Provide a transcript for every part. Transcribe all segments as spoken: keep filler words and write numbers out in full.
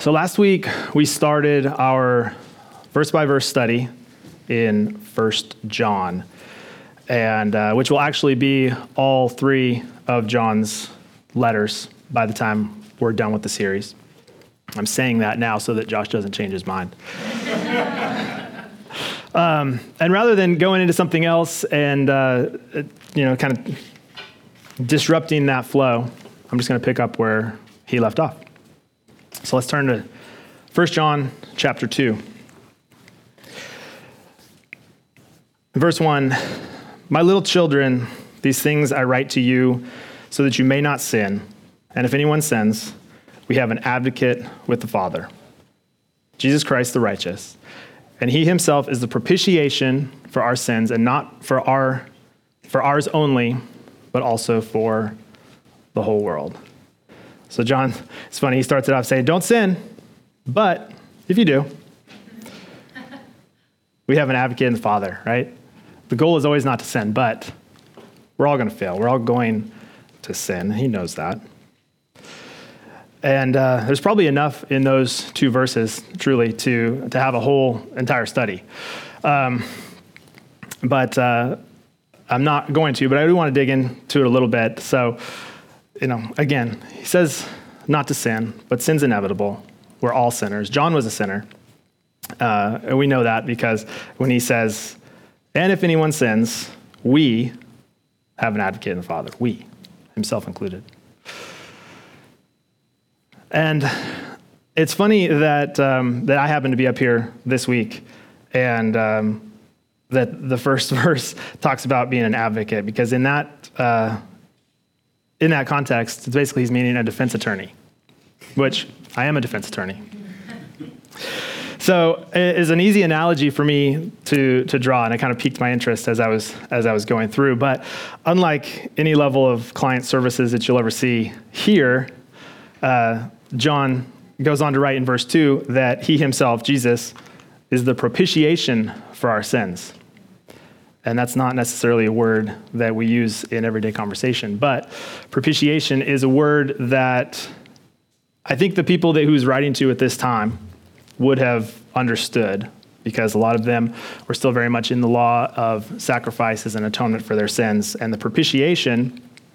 So last week we started our verse by verse study in First John, and uh, which will actually be all three of John's letters by the time we're done with the series. I'm saying that now so that Josh doesn't change his mind. um, and rather than going into something else and uh, you know, kind of disrupting that flow, I'm just going to pick up where he left off. So let's turn to First John chapter two. Verse one, "My little children, these things I write to you so that you may not sin. And if anyone sins, we have an advocate with the Father, Jesus Christ the righteous. And he himself is the propitiation for our sins, and not for our for ours only, but also for the whole world." So John, it's funny, he starts it off saying, don't sin, but if you do, we have an advocate in the Father, right? The goal is always not to sin, but we're all going to fail. We're all going to sin. He knows that. And uh, there's probably enough in those two verses, truly, to, to have a whole entire study. Um, but uh, I'm not going to, but I do want to dig into it a little bit. So, you know, again, he says not to sin, but sin's inevitable. We're all sinners. John was a sinner. Uh, and we know that because when he says, and if anyone sins, we have an advocate in the Father. We, himself included. And it's funny that um, that I happen to be up here this week, and um, that the first verse talks about being an advocate, because in that uh, in that context, it's basically he's meaning a defense attorney, which I am a defense attorney. So it is an easy analogy for me to to draw, and it kind of piqued my interest as I was as I was going through. But unlike any level of client services that you'll ever see here, uh, John goes on to write in verse two that he himself, Jesus, is the propitiation for our sins. And that's not necessarily a word that we use in everyday conversation, but propitiation is a word that I think the people that he was writing to at this time would have understood, because a lot of them were still very much in the law of sacrifices and atonement for their sins. And the propitiation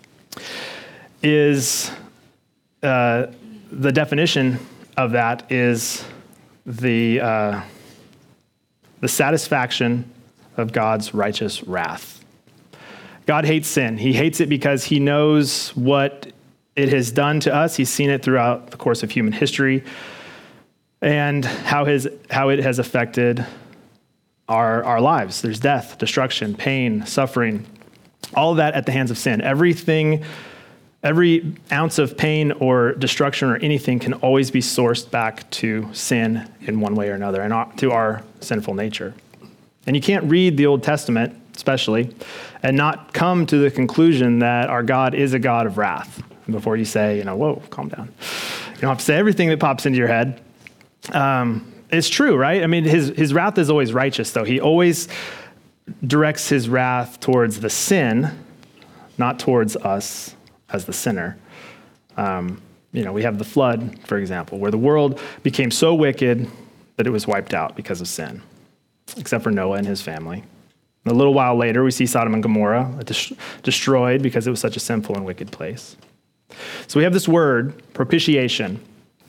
is, uh, the definition of that is the uh, the satisfaction of God's righteous wrath. God hates sin. He hates it because he knows what it has done to us. He's seen it throughout the course of human history, and how his how it has affected our our lives. There's death, destruction, pain, suffering, all of that at the hands of sin. Everything, every ounce of pain or destruction or anything can always be sourced back to sin in one way or another, and to our sinful nature. And you can't read the Old Testament, especially, and not come to the conclusion that our God is a God of wrath before you say, you know, whoa, calm down. You don't have to say everything that pops into your head. Um, it's true, right? I mean, his, his wrath is always righteous, though. He always directs his wrath towards the sin, not towards us as the sinner. Um, you know, we have the flood, for example, where the world became so wicked that it was wiped out because of sin, except for Noah and his family. And a little while later, we see Sodom and Gomorrah dis- destroyed because it was such a sinful and wicked place. So we have this word, propitiation.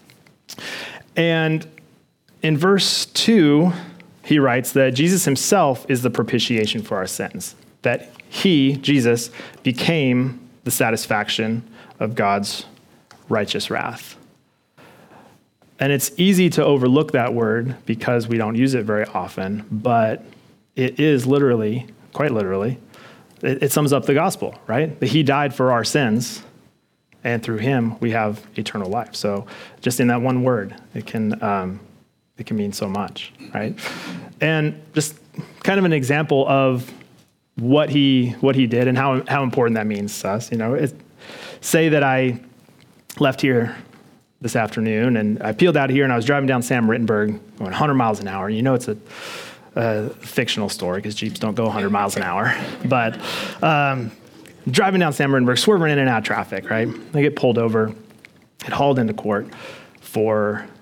And in verse two, he writes that Jesus himself is the propitiation for our sins, that he, Jesus, became the satisfaction of God's righteous wrath. And it's easy to overlook that word because we don't use it very often, but it is literally, quite literally, it, it sums up the gospel, right? That he died for our sins, and through him we have eternal life. So just in that one word, it can um, it can mean so much, right? And just kind of an example of what he what he did and how how important that means to us. You know, it, say that I left here this afternoon and I peeled out of here and I was driving down Sam Rittenberg going one hundred miles an hour. You know, it's a, a fictional story because Jeeps don't go one hundred miles an hour, but um, driving down Sam Rittenberg, swerving in and out of traffic, right? I get pulled over, get hauled into court for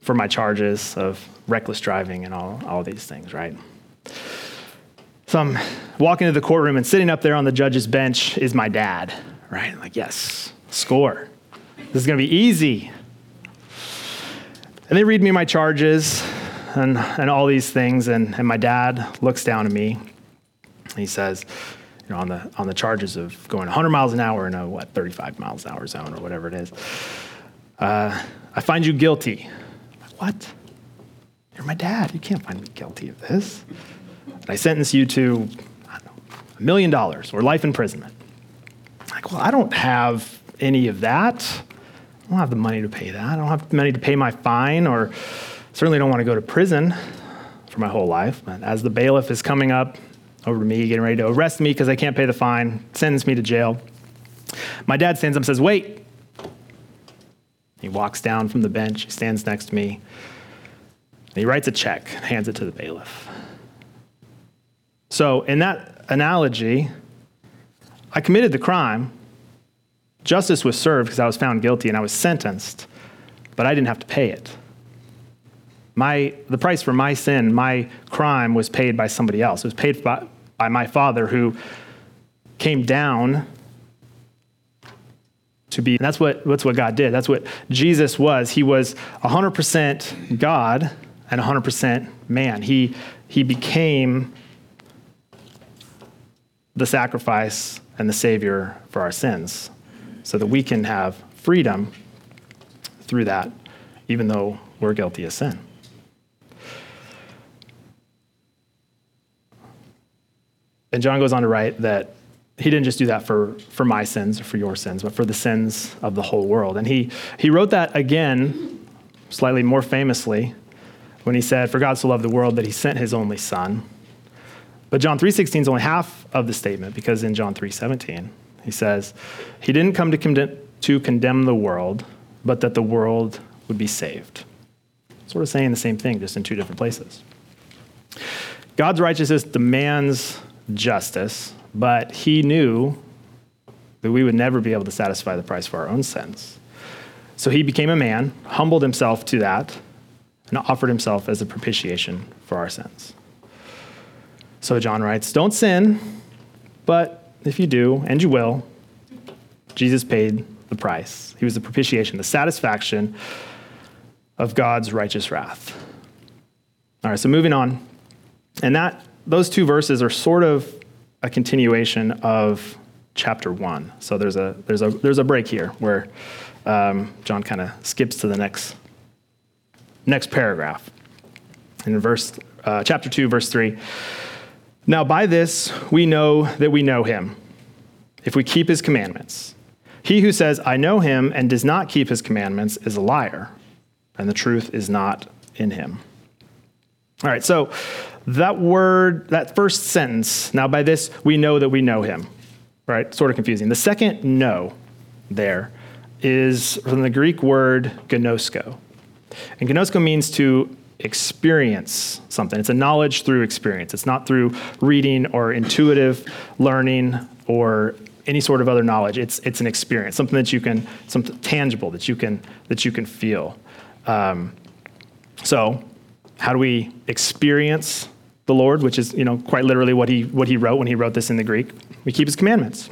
for my charges of reckless driving and all, all these things, right? So I'm walking into the courtroom, and sitting up there on the judge's bench is my dad, right? I'm like, yes, score. This is going to be easy. And they read me my charges and, and all these things, and, and my dad looks down at me, and he says, you know, on the on the charges of going one hundred miles an hour in a, what, thirty-five miles an hour zone or whatever it is, uh, I find you guilty. I'm like, what? You're my dad. You can't find me guilty of this. And I sentence you to, I don't know, a million dollars or life imprisonment. I'm like, well, I don't have any of that. I don't have the money to pay that. I don't have the money to pay my fine, or certainly don't want to go to prison for my whole life. But as the bailiff is coming up over to me, getting ready to arrest me because I can't pay the fine, sentence me to jail, my dad stands up and says, wait. He walks down from the bench. He stands next to me. And he writes a check, hands it to the bailiff. So in that analogy, I committed the crime. Justice was served because I was found guilty and I was sentenced, but I didn't have to pay it. My, the price for my sin, my crime, was paid by somebody else. It was paid by, by my Father, who came down to be, and that's what, that's what God did. That's what Jesus was. He was one hundred percent God and one hundred percent man. He, he became the sacrifice and the Savior for our sins, so that we can have freedom through that, even though we're guilty of sin. And John goes on to write that he didn't just do that for, for my sins or for your sins, but for the sins of the whole world. And he, he wrote that again, slightly more famously, when he said, for God so loved the world that he sent his only son. But John three sixteen is only half of the statement, because in John three seventeen, he says, he didn't come to condemn, to condemn the world, but that the world would be saved. Sort of saying the same thing, just in two different places. God's righteousness demands justice, but he knew that we would never be able to satisfy the price for our own sins. So he became a man, humbled himself to that, and offered himself as a propitiation for our sins. So John writes, don't sin, but if you do, and you will, Jesus paid the price. He was the propitiation, the satisfaction of God's righteous wrath. All right, so moving on. And that those two verses are sort of a continuation of chapter one. So there's a there's a there's a break here where um, John kind of skips to the next next paragraph. In verse uh, chapter two, verse three. Now by this we know that we know him, if we keep his commandments. He who says, I know him, and does not keep his commandments is a liar, and the truth is not in him. All right, so that word, that first sentence, now by this we know that we know him, right? Sort of confusing. The second know there is from the Greek word gnosko. And gnosko means to experience something. It's a knowledge through experience. It's not through reading or intuitive learning or any sort of other knowledge. It's it's an experience, something that you can, something tangible that you can that you can feel. Um, so, how do we experience the Lord? Which is, you know, quite literally what he what he wrote when he wrote this in the Greek. We keep his commandments.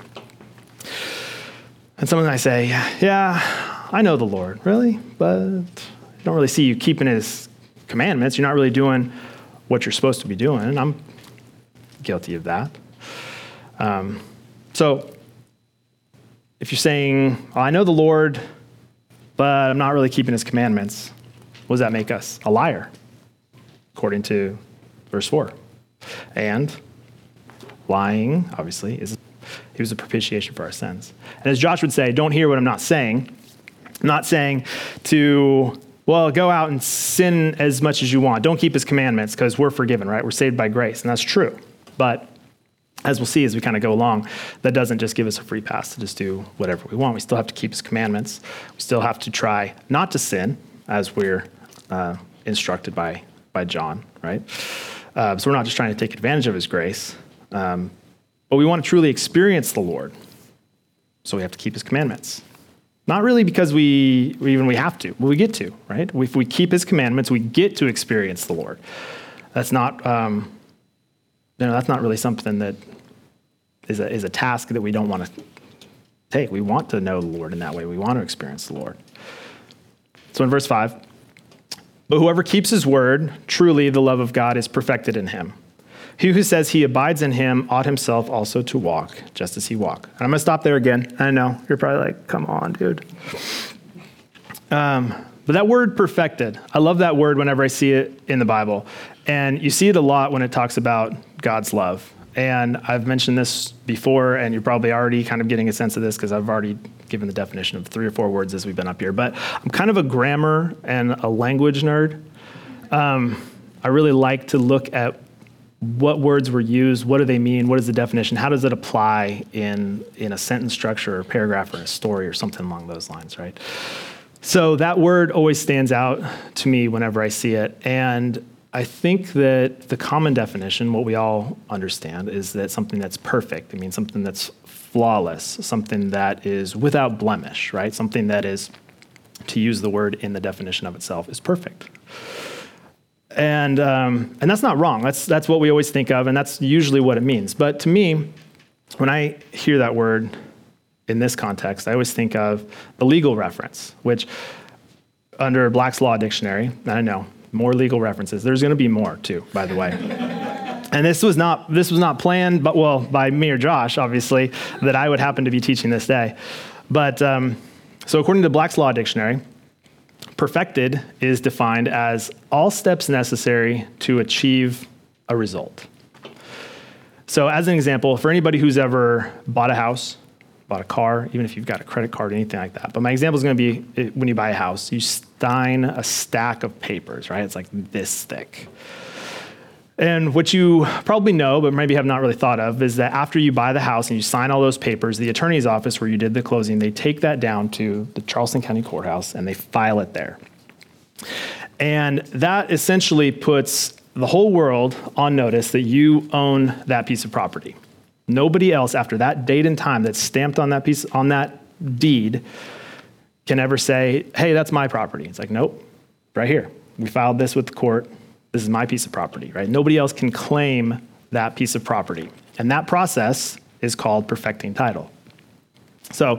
And someone might say, yeah, I know the Lord, really, but I don't really see you keeping his commandments. You're not really doing what you're supposed to be doing. And I'm guilty of that. Um, so if you're saying, oh, I know the Lord, but I'm not really keeping his commandments, what does that make us? A liar, according to verse four. And lying, obviously, is he was a propitiation for our sins. And as Josh would say, don't hear what I'm not saying. I'm not saying to, well, go out and sin as much as you want. Don't keep his commandments because we're forgiven, right? We're saved by grace, and that's true. But as we'll see as we kind of go along, that doesn't just give us a free pass to just do whatever we want. We still have to keep his commandments. We still have to try not to sin as we're uh, instructed by, by John, right? Uh, so we're not just trying to take advantage of his grace, um, but we want to truly experience the Lord. So we have to keep his commandments. Not really because we even we have to, but we get to, right? If we keep his commandments, we get to experience the Lord. That's not, um, you know, that's not really something that is a, is a task that we don't want to take. We want to know the Lord in that way. We want to experience the Lord. So in verse five, but whoever keeps his word, truly the love of God is perfected in him. He who says he abides in him ought himself also to walk, just as he walked. And I'm going to stop there again. I know, you're probably like, come on, dude. Um, but that word perfected, I love that word whenever I see it in the Bible. And you see it a lot when it talks about God's love. And I've mentioned this before, and you're probably already kind of getting a sense of this because I've already given the definition of three or four words as we've been up here. But I'm kind of a grammar and a language nerd. Um, I really like to look at what words were used, what do they mean, what is the definition, how does it apply in, in a sentence structure or a paragraph or a story or something along those lines, right? So that word always stands out to me whenever I see it. And I think that the common definition, what we all understand, is that something that's perfect. I mean, something that's flawless, something that is without blemish, right? Something that is, to use the word in the definition of itself, is perfect. And um, and that's not wrong. That's that's what we always think of, and that's usually what it means. But to me, when I hear that word in this context, I always think of the legal reference, which under Black's Law Dictionary, and I know, more legal references. There's going to be more too, by the way. And this was not this was not planned, but well, by me or Josh, obviously, that I would happen to be teaching this day. But um, so according to Black's Law Dictionary, perfected is defined as all steps necessary to achieve a result. So as an example, for anybody who's ever bought a house, bought a car, even if you've got a credit card or anything like that. But my example is going to be when you buy a house, you sign a stack of papers, right? It's like this thick. And what you probably know, but maybe have not really thought of, is that after you buy the house and you sign all those papers, the attorney's office where you did the closing, they take that down to the Charleston County Courthouse and they file it there. And that essentially puts the whole world on notice that you own that piece of property. Nobody else after that date and time that's stamped on that piece, on that deed, can ever say, hey, that's my property. It's like, nope, right here. We filed this with the court. This is my piece of property, right? Nobody else can claim that piece of property. And that process is called perfecting title. So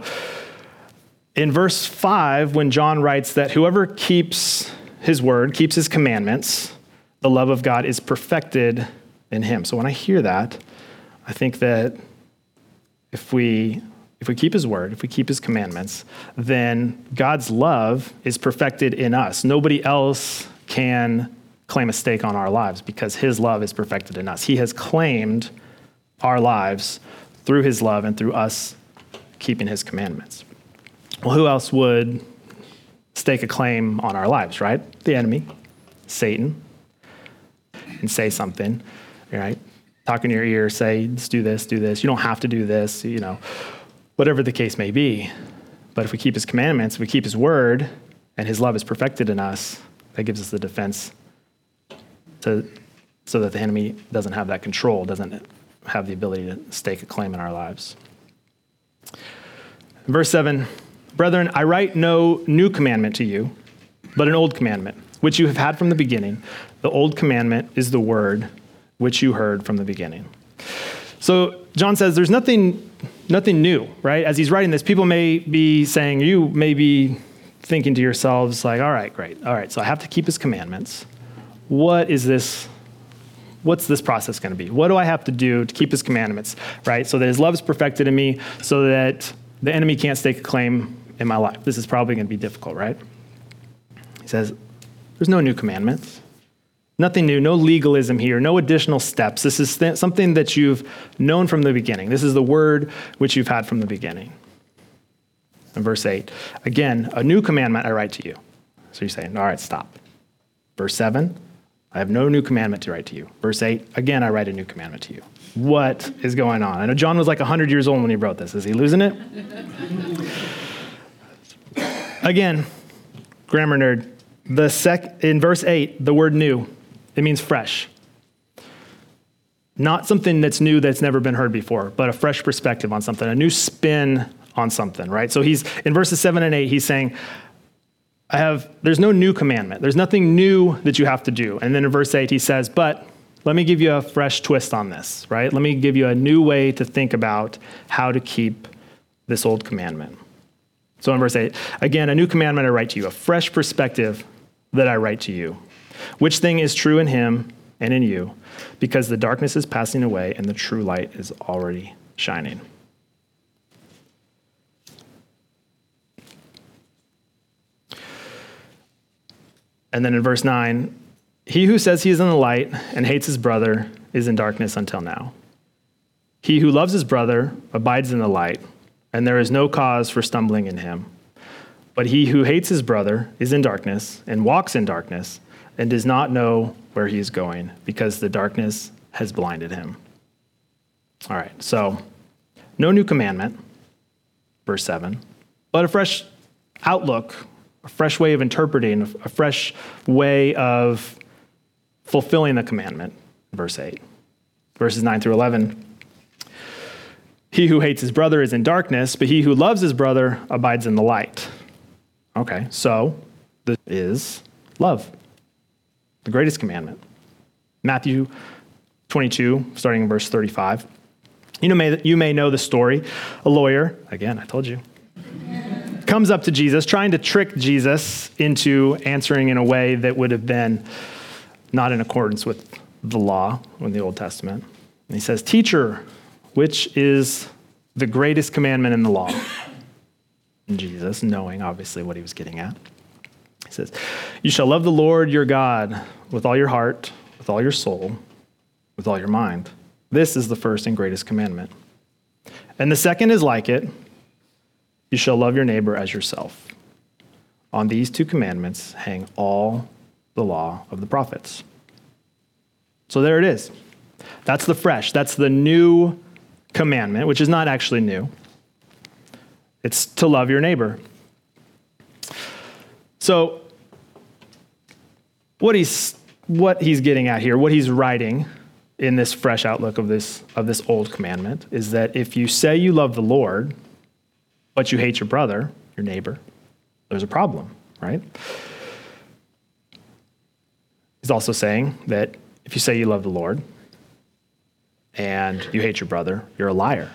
in verse five, when John writes that whoever keeps his word, keeps his commandments, the love of God is perfected in him. So when I hear that, I think that if we if we keep his word, if we keep his commandments, then God's love is perfected in us. Nobody else can claim a stake on our lives because his love is perfected in us. He has claimed our lives through his love and through us keeping his commandments. Well, who else would stake a claim on our lives, right? The enemy, Satan, and say something, right? Talk in your ear, say, let's do this, do this. You don't have to do this, you know, whatever the case may be. But if we keep his commandments, if we keep his word, and his love is perfected in us, that gives us the defense to, so that the enemy doesn't have that control, doesn't have the ability to stake a claim in our lives. Verse seven, brethren, I write no new commandment to you, but an old commandment, which you have had from the beginning. The old commandment is the word which you heard from the beginning. So John says there's nothing, nothing new, right? As he's writing this, people may be saying, you may be thinking to yourselves like, all right, great. All right, so I have to keep his commandments. What is this? What's this process going to be? What do I have to do to keep his commandments, right? So that his love is perfected in me, so that the enemy can't stake a claim in my life. This is probably going to be difficult, right? He says, there's no new commandments. Nothing new, no legalism here, no additional steps. This is th- something that you've known from the beginning. This is the word which you've had from the beginning. In verse eight, again, a new commandment I write to you. So you're saying, all right, stop. Verse seven, I have no new commandment to write to you. Verse eight, again, I write a new commandment to you. What is going on? I know John was like one hundred years old when he wrote this. Is he losing it? Again, grammar nerd. The sec in verse eight, the word new, it means fresh. Not something that's new that's never been heard before, but a fresh perspective on something, a new spin on something, right? So he's in verses seven and eight, he's saying, I have, there's no new commandment. There's nothing new that you have to do. And then in verse eight, he says, but let me give you a fresh twist on this, right? Let me give you a new way to think about how to keep this old commandment. So in verse eight, again, a new commandment I write to you, a fresh perspective that I write to you, which thing is true in him and in you, because the darkness is passing away and the true light is already shining. And then in verse nine, he who says he is in the light and hates his brother is in darkness until now. He who loves his brother abides in the light, and there is no cause for stumbling in him. But he who hates his brother is in darkness and walks in darkness and does not know where he is going because the darkness has blinded him. All right, so no new commandment, verse seven, but a fresh outlook, a fresh way of interpreting, a fresh way of fulfilling the commandment, verse eight. Verses nine through eleven, he who hates his brother is in darkness, but he who loves his brother abides in the light. Okay, so this is love, the greatest commandment. Matthew twenty-two, starting in verse thirty-five. You know, may, you may know the story. A lawyer, again, I told you, comes up to Jesus, trying to trick Jesus into answering in a way that would have been not in accordance with the law in the Old Testament. And he says, "Teacher, which is the greatest commandment in the law?" And Jesus, knowing obviously what he was getting at, he says, "You shall love the Lord your God with all your heart, with all your soul, with all your mind. This is the first and greatest commandment. And the second is like it. You shall love your neighbor as yourself. On these two commandments hang all the law of the prophets." So there it is. That's the fresh. That's the new commandment, which is not actually new. It's to love your neighbor. So what he's what he's getting at here, what he's writing in this fresh outlook of this of this old commandment, is that if you say you love the Lord, but you hate your brother, your neighbor, there's a problem, right? He's also saying that if you say you love the Lord and you hate your brother, you're a liar.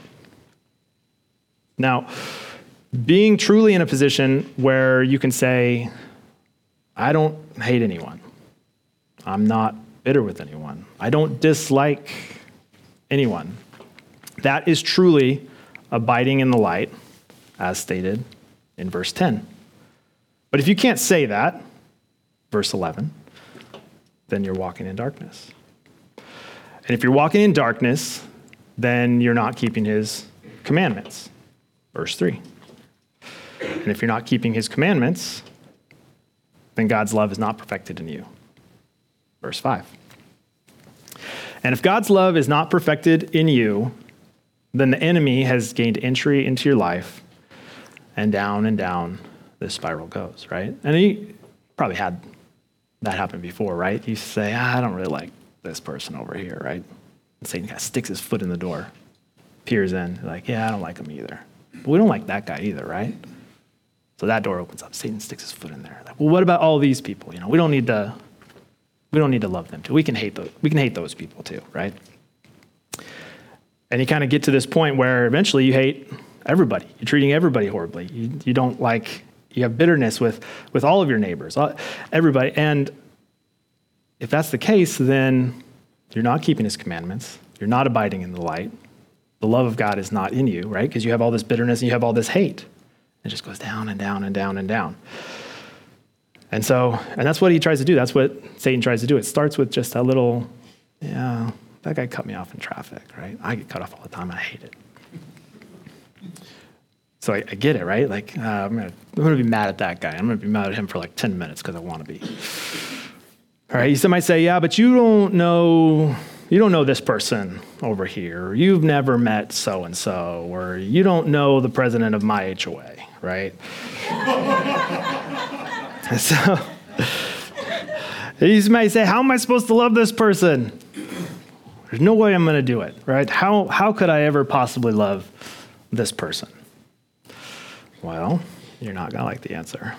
Now, being truly in a position where you can say, I don't hate anyone. I'm not bitter with anyone. I don't dislike anyone. That is truly abiding in the light, as stated in verse ten. But if you can't say that, verse eleven, then you're walking in darkness. And if you're walking in darkness, then you're not keeping his commandments, verse three. And if you're not keeping his commandments, then God's love is not perfected in you, verse five. And if God's love is not perfected in you, then the enemy has gained entry into your life, and down and down this spiral goes, right? And you probably had that happen before, right? You say, ah, I don't really like this person over here, right? And Satan kind of sticks his foot in the door, peers in, like, yeah, I don't like him either. But we don't like that guy either, right? So that door opens up. Satan sticks his foot in there. Like, well, what about all these people? You know, we don't need to. We don't need to love them too. We can hate those. We can hate those people too, right? And you kind of get to this point where eventually you hate everybody. You're treating everybody horribly. You, you don't like. You have bitterness with with all of your neighbors, all, everybody. And if that's the case, then you're not keeping his commandments. You're not abiding in the light. The love of God is not in you, right? Because you have all this bitterness and you have all this hate. It just goes down and down and down and down. And so, and that's what he tries to do. That's what Satan tries to do. It starts with just a little, yeah, that guy cut me off in traffic, right? I get cut off all the time. I hate it. So I, I get it, right? Like, uh, I'm going to I'm gonna be mad at that guy. I'm going to be mad at him for like ten minutes because I want to be. All right, you might say, yeah, but you don't know, you don't know this person over here. Or you've never met so-and-so, or you don't know the president of my H O A, right? So you might say, how am I supposed to love this person? There's no way I'm going to do it, right? How how could I ever possibly love this person? Well, you're not going to like the answer.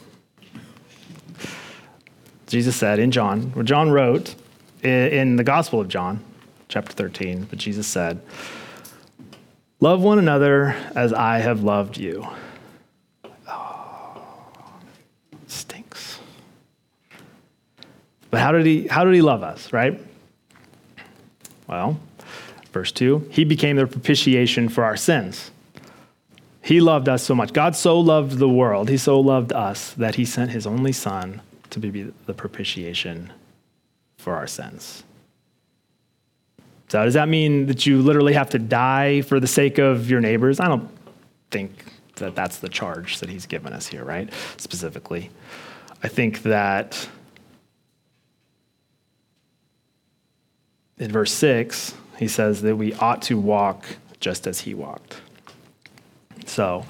Jesus said in John, or John wrote in the Gospel of John, chapter thirteen, but Jesus said, love one another as I have loved you. Oh, stinks. But how did he, how did he love us, right? Well, verse two, he became the propitiation for our sins. He loved us so much. God so loved the world, he so loved us that he sent his only son to be the propitiation for our sins. So does that mean that you literally have to die for the sake of your neighbors? I don't think that that's the charge that he's given us here, right? Specifically. I think that in verse six, he says that we ought to walk just as he walked. So,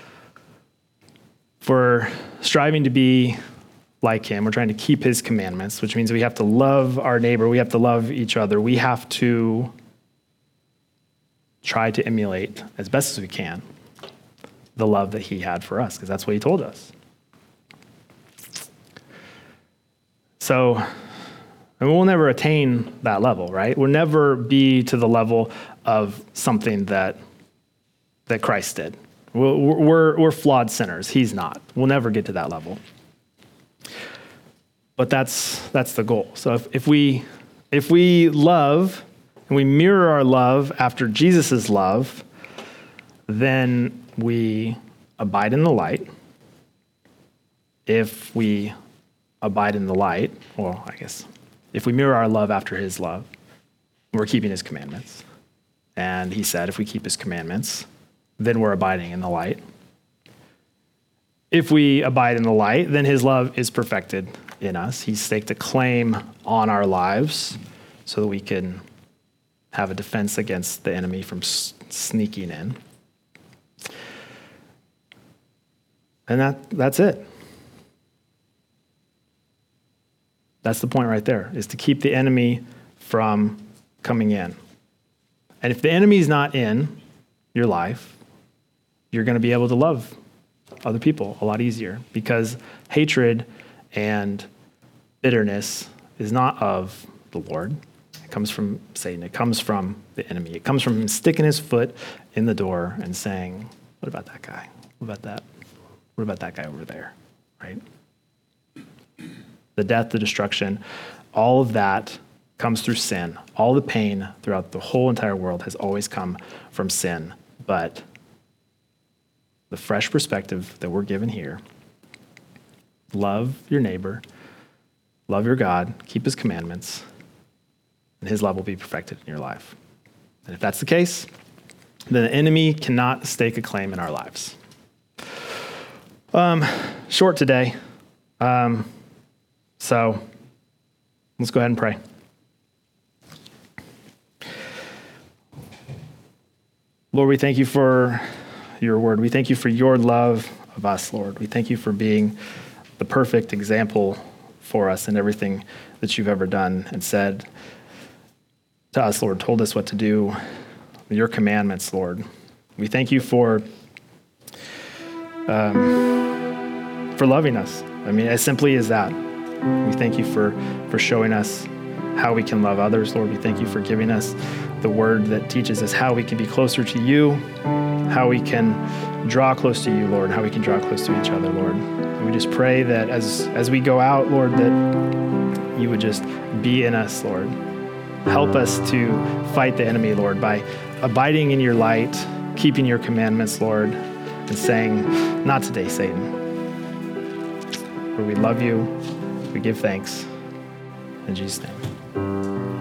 if we're striving to be like him, we're trying to keep his commandments, which means we have to love our neighbor, we have to love each other, we have to try to emulate as best as we can the love that he had for us, because that's what he told us. So, and we'll never attain that level, right? We'll never be to the level of something that that Christ did. We're, we're, we're flawed sinners. He's not. We'll never get to that level. But that's that's the goal. So if, if we if we love and we mirror our love after Jesus' love, then we abide in the light. If we abide in the light, well, I guess, if we mirror our love after his love, we're keeping his commandments. And he said, if we keep his commandments, then we're abiding in the light. If we abide in the light, then his love is perfected in us. He's staked a claim on our lives so that we can have a defense against the enemy from s- sneaking in. And that that's it. That's the point right there, is to keep the enemy from coming in. And if the enemy is not in your life, you're going to be able to love other people a lot easier, because hatred and bitterness is not of the Lord. It comes from Satan. It comes from the enemy. It comes from him sticking his foot in the door and saying, what about that guy? What about that? What about that guy over there? Right? The death, the destruction, all of that comes through sin. All the pain throughout the whole entire world has always come from sin. But the fresh perspective that we're given here, love your neighbor, love your God, keep his commandments, and his love will be perfected in your life. And if that's the case, then the enemy cannot stake a claim in our lives. Um, short today. Um, so let's go ahead and pray. Lord, we thank you for your word. We thank you for your love of us, Lord. We thank you for being the perfect example for us in everything that you've ever done and said to us, Lord, told us what to do, your commandments, Lord. We thank you for um, for loving us. I mean, as simply as that. We thank you for, for showing us how we can love others, Lord. We thank you for giving us the word that teaches us how we can be closer to you, how we can draw close to you, Lord, how we can draw close to each other, Lord. And we just pray that as, as we go out, Lord, that you would just be in us, Lord. Help us to fight the enemy, Lord, by abiding in your light, keeping your commandments, Lord, and saying, not today, Satan. Lord, we love you. We give thanks. In Jesus' name.